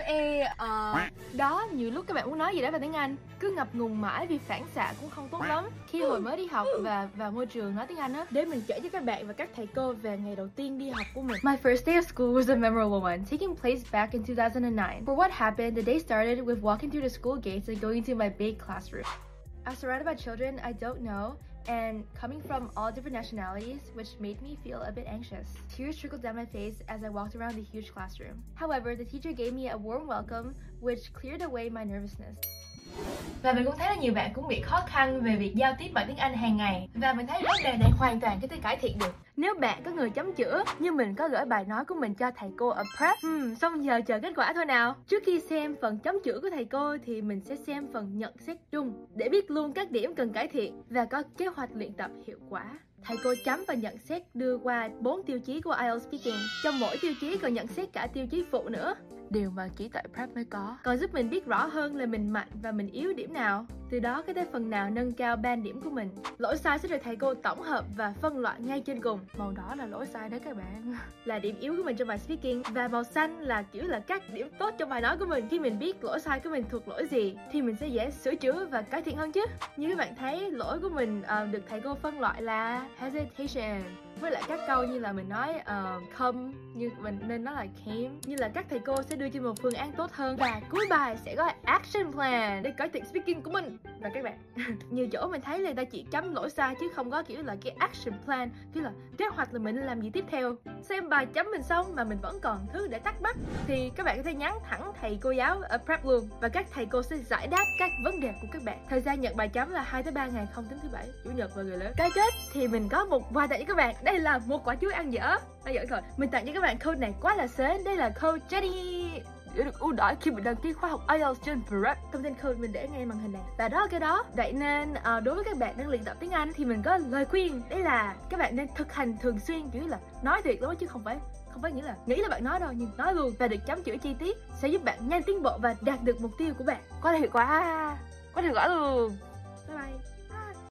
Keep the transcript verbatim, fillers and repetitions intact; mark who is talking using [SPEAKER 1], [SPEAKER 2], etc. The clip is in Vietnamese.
[SPEAKER 1] Ê, ờ, đó, nhiều lúc các bạn muốn nói gì đó về tiếng Anh cứ ngập ngùng mãi vì phản xạ cũng không tốt lắm. Khi hồi mới đi học và vào môi trường nói tiếng Anh á, để mình kể cho các bạn và các thầy cô về ngày đầu tiên đi học của mình. My first day of school was a memorable one, taking place back in two thousand nine. For what happened, the day started with walking through the school gates and going to my big classroom. I was surrounded by children I don't know and coming from all different nationalities, which made me feel a bit anxious. Tears trickled down my face as I walked around the huge classroom. However, the teacher gave me a warm welcome, which cleared away my nervousness. Và mình cũng thấy là nhiều bạn cũng bị khó khăn về việc giao tiếp bằng tiếng Anh hàng ngày. Và mình thấy vấn đề này hoàn toàn có thể cải thiện được. Nếu bạn có người chấm chữa, như mình có gửi bài nói của mình cho thầy cô ở prep. Hmm, xong giờ chờ kết quả thôi nào. Trước khi xem phần chấm chữa của thầy cô thì mình sẽ xem phần nhận xét chung để biết luôn các điểm cần cải thiện và có kế hoạch luyện tập hiệu quả. Thầy cô chấm và nhận xét đưa qua bốn tiêu chí của ai eo Speaking. Trong mỗi tiêu chí còn nhận xét cả tiêu chí phụ nữa. Điều mà chỉ tại prep mới có. Còn giúp mình biết rõ hơn là mình mạnh và mình yếu điểm nào. Từ đó có thể phần nào nâng cao band điểm của mình. Lỗi sai sẽ được thầy cô tổng hợp và phân loại ngay trên cùng. Màu đỏ là lỗi sai đấy các bạn. Là điểm yếu của mình trong bài speaking. Và màu xanh là kiểu là các điểm tốt trong bài nói của mình. Khi mình biết lỗi sai của mình thuộc lỗi gì thì mình sẽ dễ sửa chữa và cải thiện hơn chứ. Như các bạn thấy, lỗi của mình uh, được thầy cô phân loại là hesitation. Với lại các câu như là mình nói uh, come, như mình nên nói là came. Như là các thầy cô sẽ đưa cho một phương án tốt hơn. Và cuối bài sẽ có action plan để cải thiện speaking của mình. Và các bạn, nhiều chỗ mình thấy là người ta chỉ chấm lỗi sai chứ không có kiểu là cái action plan, kiểu là kế hoạch là mình nên làm gì tiếp theo. Xem bài chấm mình xong mà mình vẫn còn thứ để thắc mắc thì các bạn có thể nhắn thẳng thầy cô giáo ở prep luôn. Và các thầy cô sẽ giải đáp các vấn đề của các bạn. Thời gian nhận bài chấm là hai tới ba ngày, không tính thứ bảy, chủ nhật và ngày lớn. Cái kết thì mình có một quà tặng cho các bạn. Đây là một quả chuối ăn dở. Ăn dở rồi. Mình tặng cho các bạn code này quá là sến. Đây là code Jenny để được ưu đãi khi mình đăng ký khóa học ai eo trên prep. Thông tin code mình để ngay màn hình này. Và đó là cái đó. Vậy nên uh, đối với các bạn đang luyện tập tiếng Anh thì mình có lời khuyên. Đấy là các bạn nên thực hành thường xuyên, kiểu là nói thiệt lắm chứ không phải không phải nghĩa là nghĩ là bạn nói đâu, nhưng nói luôn và được chấm chữa chi tiết sẽ giúp bạn nhanh tiến bộ và đạt được mục tiêu của bạn. Quá là hiệu quả, quá là hiệu quả luôn. Bye bye.